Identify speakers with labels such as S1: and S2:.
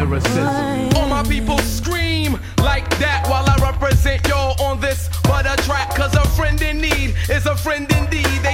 S1: lyricism.
S2: All my people scream like that while I represent y'all on this butter track. Cause a friend in need is a friend indeed.